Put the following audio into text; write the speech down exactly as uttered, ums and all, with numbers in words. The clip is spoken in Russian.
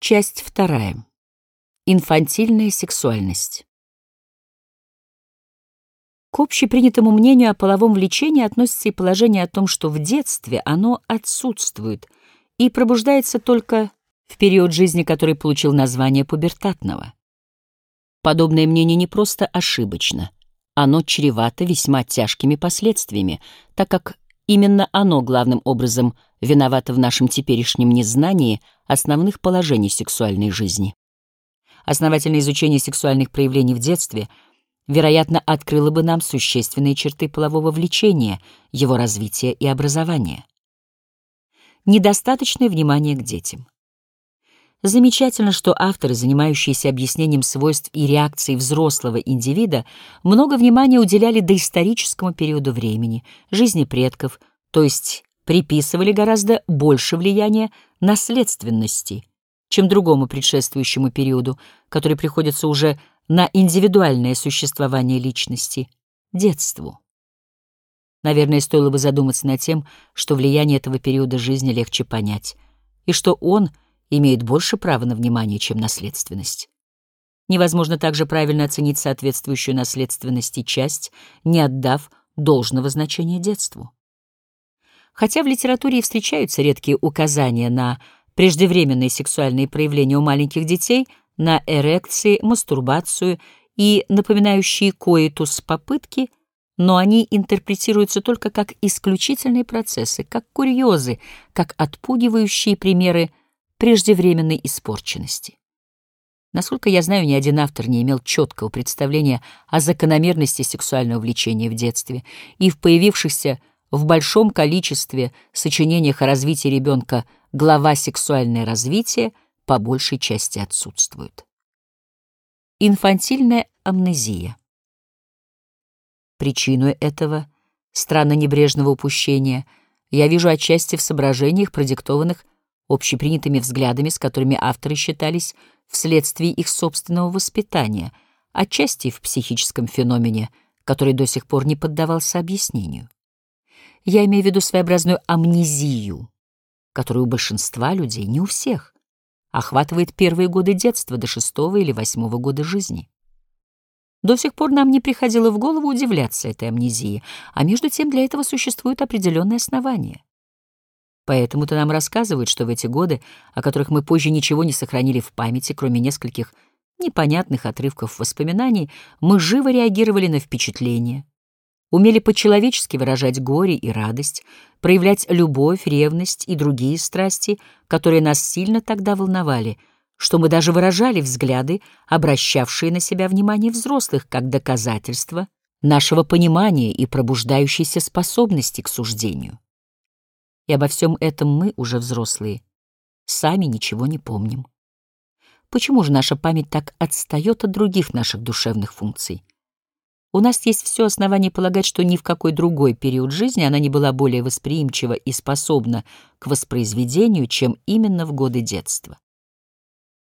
Часть вторая. Инфантильная сексуальность. К общепринятому мнению о половом влечении относится и положение о том, что в детстве оно отсутствует и пробуждается только в период жизни, который получил название пубертатного. Подобное мнение не просто ошибочно, оно чревато весьма тяжкими последствиями, так как именно оно главным образом виновато в нашем теперешнем незнании основных положений сексуальной жизни. Основательное изучение сексуальных проявлений в детстве, вероятно, открыло бы нам существенные черты полового влечения, его развития и образования. Недостаточное внимание к детям. Замечательно, что авторы, занимающиеся объяснением свойств и реакций взрослого индивида, много внимания уделяли доисторическому периоду времени, жизни предков, то есть приписывали гораздо больше влияния наследственности, чем другому предшествующему периоду, который приходится уже на индивидуальное существование личности — детству. Наверное, стоило бы задуматься над тем, что влияние этого периода жизни легче понять, и что он имеет больше права на внимание, чем наследственность. Невозможно также правильно оценить соответствующую наследственности часть, не отдав должного значения детству. Хотя в литературе и встречаются редкие указания на преждевременные сексуальные проявления у маленьких детей, на эрекции, мастурбацию и напоминающие коитус попытки, но они интерпретируются только как исключительные процессы, как курьезы, как отпугивающие примеры преждевременной испорченности. Насколько я знаю, ни один автор не имел четкого представления о закономерности сексуального влечения в детстве, и в появившихся в большом количестве сочинениях о развитии ребенка глава «Сексуальное развитие» по большей части отсутствует. Инфантильная амнезия. Причину этого странно небрежного упущения я вижу отчасти в соображениях, продиктованных общепринятыми взглядами, с которыми авторы считались вследствие их собственного воспитания, отчасти в психическом феномене, который до сих пор не поддавался объяснению. Я имею в виду своеобразную амнезию, которая у большинства людей, не у всех, охватывает первые годы детства до шестого или восьмого года жизни. До сих пор нам не приходило в голову удивляться этой амнезии, а между тем для этого существуют определенные основания. Поэтому-то нам рассказывают, что в эти годы, о которых мы позже ничего не сохранили в памяти, кроме нескольких непонятных отрывков воспоминаний, мы живо реагировали на впечатления, умели по-человечески выражать горе и радость, проявлять любовь, ревность и другие страсти, которые нас сильно тогда волновали, что мы даже выражали взгляды, обращавшие на себя внимание взрослых, как доказательство нашего понимания и пробуждающейся способности к суждению. И обо всем этом мы, уже взрослые, сами ничего не помним. Почему же наша память так отстает от других наших душевных функций? У нас есть все основание полагать, что ни в какой другой период жизни она не была более восприимчива и способна к воспроизведению, чем именно в годы детства.